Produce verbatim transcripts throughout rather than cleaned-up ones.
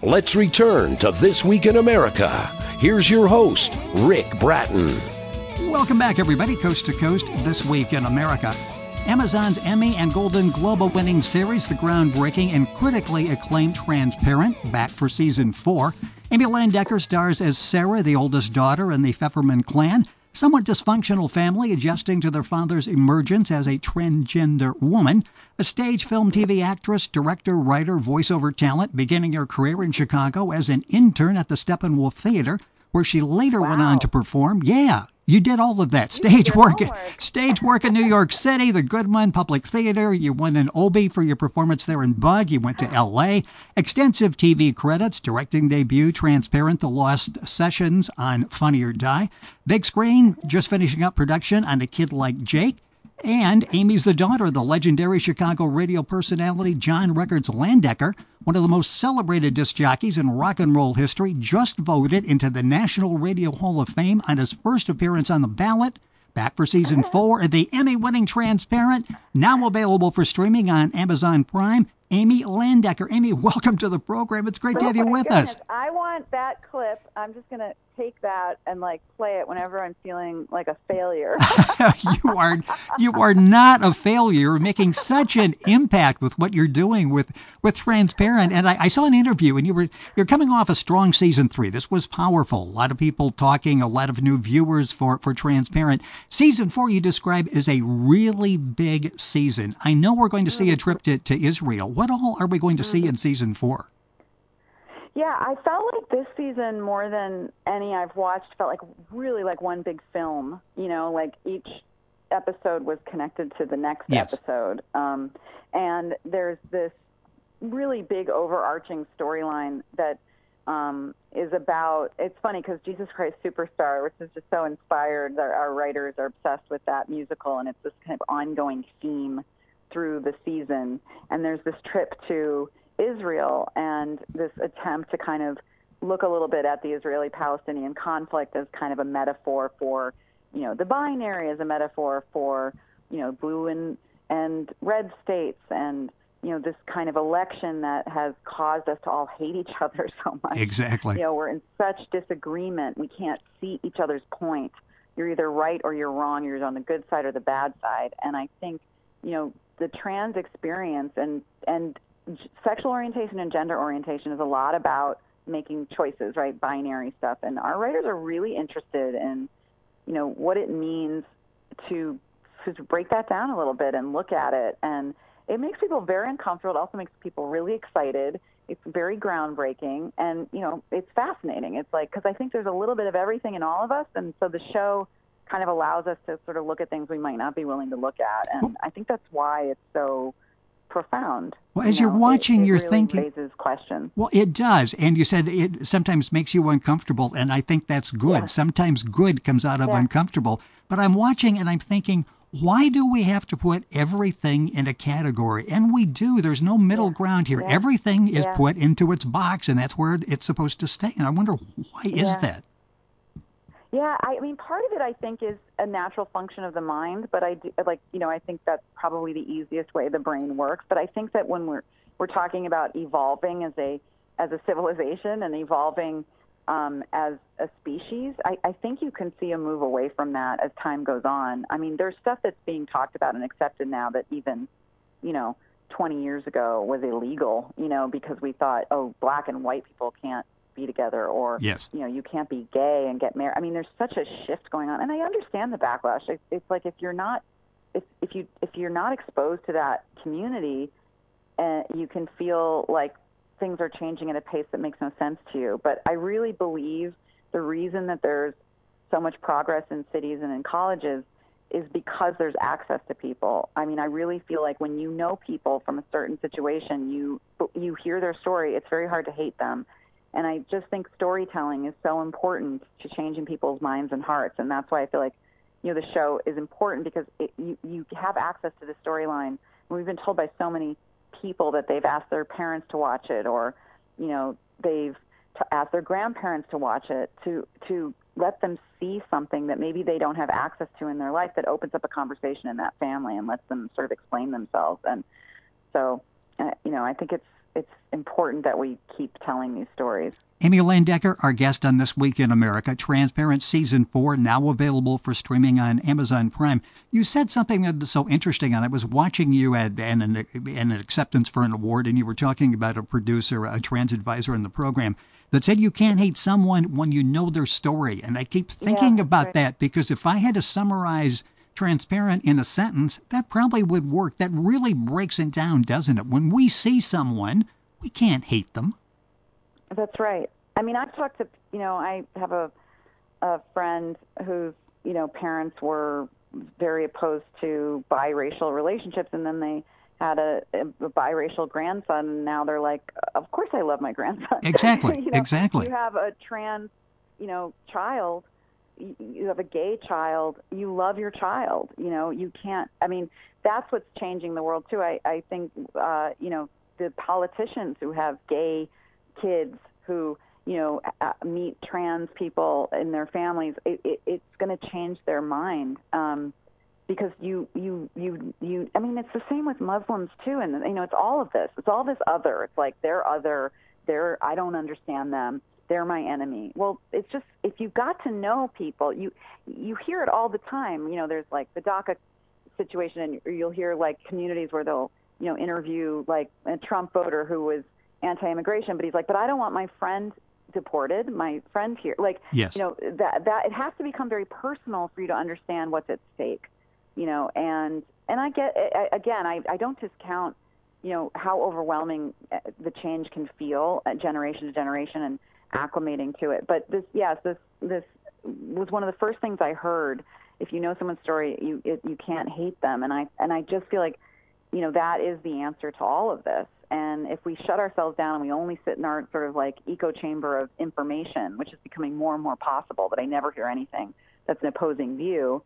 Let's return to This Week in America. Here's your host, Rick Bratton. Welcome back, everybody, coast to coast, This Week in America. Amazon's Emmy and Golden Globe winning series, the groundbreaking and critically acclaimed Transparent, back for season four. Amy Landecker stars as Sarah, the oldest daughter in the Pfefferman clan, somewhat dysfunctional family adjusting to their father's emergence as a transgender woman. A stage, film, T V actress, director, writer, voiceover talent, beginning her career in Chicago as an intern at the Steppenwolf Theater, where she later Wow. went on to perform. Yeah, you did all of that. Stage work, stage work in New York City, the Goodman Public Theater. You won an Obie for your performance there in Bug. You went to L A. Extensive T V credits, directing debut, Transparent, The Lost Sessions on Funny or Die. Big screen, just finishing up production on A Kid Like Jake. And Amy's the daughter of the legendary Chicago radio personality John Records Landecker, one of the most celebrated disc jockeys in rock and roll history, just voted into the National Radio Hall of Fame on his first appearance on the ballot. Back for season four of the Emmy-winning Transparent, now available for streaming on Amazon Prime. Amy Landecker. Amy, welcome to the program. It's great to have you with goodness. us. I want that clip. I'm just going to take that and like play it whenever I'm feeling like a failure. you are you are not a failure. You're making such an impact with what you're doing with, with Transparent. And I, I saw an interview, and you were you're coming off a strong season three. This was powerful. A lot of people talking, a lot of new viewers for, for Transparent. Season four you describe as a really big season. I know we're going to see a trip to, to Israel. What all are we going to see in season four? Yeah, I felt like this season, more than any I've watched, felt like really like one big film. You know, like each episode was connected to the next Yes. episode. Um, and there's this really big overarching storyline that um, is about, it's funny because Jesus Christ Superstar, which is just so inspired, our, our writers are obsessed with that musical, and it's this kind of ongoing theme through the season. And there's this trip to Israel and this attempt to kind of look a little bit at the Israeli-Palestinian conflict as kind of a metaphor for, you know, the binary, as a metaphor for, you know, blue and, and red states, and, you know, this kind of election that has caused us to all hate each other so much. Exactly. You know, we're in such disagreement. We can't see each other's point. You're either right or you're wrong. You're on the good side or the bad side. And I think, you know, the trans experience and, and sexual orientation and gender orientation is a lot about making choices, right? Binary stuff. And our writers are really interested in, you know, what it means to, to break that down a little bit and look at it. And it makes people very uncomfortable. It also makes people really excited. It's very groundbreaking. And, you know, it's fascinating. It's like, because I think there's a little bit of everything in all of us. And so the show kind of allows us to sort of look at things we might not be willing to look at. And I think that's why it's so profound. Well, as you you're know, watching, it, it you're really thinking, raises questions. well, it does. And you said it sometimes makes you uncomfortable, and I think that's good. Yeah. Sometimes good comes out of Yeah. uncomfortable. But I'm watching and I'm thinking, why do we have to put everything in a category? And we do. There's no middle Yeah. ground here. Yeah. Everything is Yeah. put into its box, and that's where it's supposed to stay. And I wonder, why is Yeah. that? Yeah, I mean, part of it, I think, is a natural function of the mind. But I do, like, you know, I think that's probably the easiest way the brain works. But I think that when we're we're talking about evolving as a as a civilization and evolving um, as a species, I, I think you can see a move away from that as time goes on. I mean, there's stuff that's being talked about and accepted now that even, you know, twenty years ago was illegal. You know, because we thought, oh, black and white people can't be together, or Yes. you know, you can't be gay and get married. I mean, there's such a shift going on, and I understand the backlash. It, it's like if you're not, if if you if you're not exposed to that community, uh, you can feel like things are changing at a pace that makes no sense to you. But I really believe the reason that there's so much progress in cities and in colleges is because there's access to people. I mean, I really feel like when you know people from a certain situation, you you hear their story, it's very hard to hate them. And I just think storytelling is so important to changing people's minds and hearts. And that's why I feel like, you know, the show is important, because it, you, you have access to the storyline. And we've been told by so many people that they've asked their parents to watch it, or, you know, they've t- asked their grandparents to watch it, to, to let them see something that maybe they don't have access to in their life, that opens up a conversation in that family and lets them sort of explain themselves. And so, uh, you know, I think it's, it's important that we keep telling these stories. Amy Landecker, our guest on This Week in America. Transparent Season four, now available for streaming on Amazon Prime. You said something that's so interesting, and I was watching you at an, an, an acceptance for an award, and you were talking about a producer, a trans advisor in the program, that said you can't hate someone when you know their story. And I keep thinking yeah, about right. that, because if I had to summarize Transparent in a sentence, that probably would work. That really breaks it down, doesn't it? When we see someone, we can't hate them. That's right. I mean, I've talked to, you know, I have a a friend whose, you know, parents were very opposed to biracial relationships, and then they had a, a biracial grandson, and now they're like, of course I love my grandson. Exactly, you know, exactly. You have a trans, you know, child, you, you have a gay child, you love your child, you know, you can't, I mean, that's what's changing the world, too. I, I think, uh, you know, the politicians who have gay kids who, you know, uh, meet trans people in their families, it, it, it's going to change their mind. Um, because you, you, you, you, I mean, it's the same with Muslims too. And, you know, it's all of this, it's all this other, it's like they're other, they're, I don't understand them. They're my enemy. Well, it's just, if you got to know people, you, you hear it all the time. You know, there's like the DACA situation, and you'll hear like communities where they'll, you know, interview like a Trump voter who was anti-immigration, but he's like, but I don't want my friend deported, my friend here. Like, yes. you know, that, that it has to become very personal for you to understand what's at stake. You know, and and I get, I, again, I, I don't discount, you know, how overwhelming the change can feel uh, generation to generation and acclimating to it. But this, yes, this this was one of the first things I heard. If you know someone's story, you it, you can't hate them. And I and I just feel like, you know, that is the answer to all of this. And if we shut ourselves down and we only sit in our sort of like echo chamber of information, which is becoming more and more possible, but I never hear anything that's an opposing view,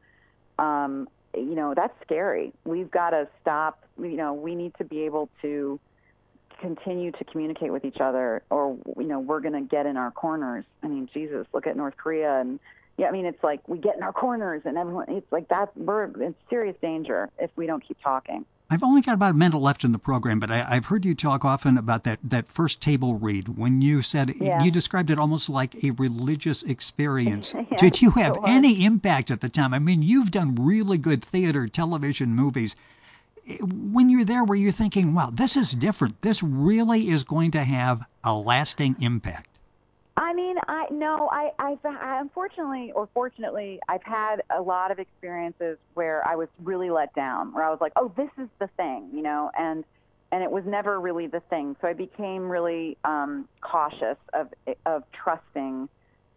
um, you know, that's scary. We've got to stop, you know, we need to be able to continue to communicate with each other, or, you know, we're going to get in our corners. I mean, Jesus, look at North Korea. And yeah, I mean, it's like we get in our corners and everyone, it's like that, we're in serious danger if we don't keep talking. I've only got about a minute left in the program, but I, I've heard you talk often about that, that first table read when you said, yeah. you described it almost like a religious experience. yeah, Did you have so any impact at the time? I mean, you've done really good theater, television, movies. When you're there, were you thinking, wow, this is different. This really is going to have a lasting impact? I mean, I no, I, I've, I unfortunately or fortunately, I've had a lot of experiences where I was really let down, where I was like, oh, this is the thing, you know, and and it was never really the thing. So I became really um, cautious of of trusting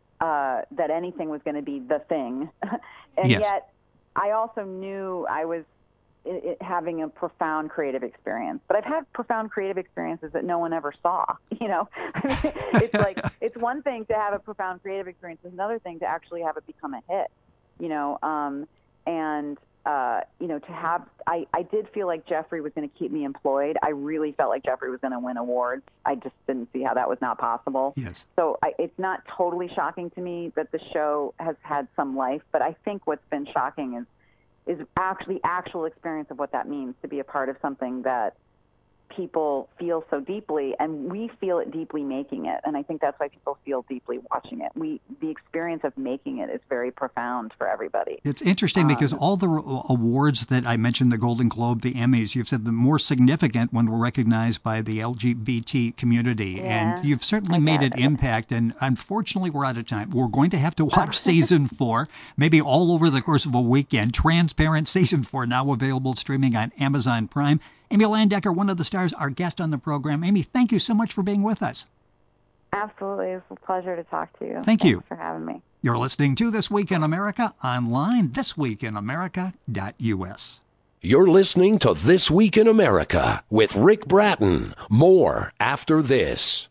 uh, that anything was going to be the thing, and yes. yet I also knew I was It, it, having a profound creative experience. But I've had profound creative experiences that no one ever saw, you know. I mean, it's like, it's one thing to have a profound creative experience, it's another thing to actually have it become a hit, you know. Um, and, uh, you know, to have, I, I did feel like Jeffrey was going to keep me employed. I really felt like Jeffrey was going to win awards. I just didn't see how that was not possible. Yes. So I, it's not totally shocking to me that the show has had some life, but I think what's been shocking is is actually actual experience of what that means to be a part of something that people feel so deeply, and we feel it deeply making it. And I think that's why people feel deeply watching it. We, the experience of making it is very profound for everybody. It's interesting um, because all the awards that I mentioned, the Golden Globe, the Emmys, you've said the more significant when we're recognized by the L G B T community. Yeah, and you've certainly made an impact. And unfortunately, we're out of time. We're going to have to watch season four, maybe all over the course of a weekend. Transparent season four, now available streaming on Amazon Prime. Amy Landecker, one of the stars, our guest on the program. Amy, thank you so much for being with us. Absolutely. It's a pleasure to talk to you. Thank Thanks you for having me. You're listening to This Week in America online, this week in america dot u s. You're listening to This Week in America with Rick Bratton. More after this.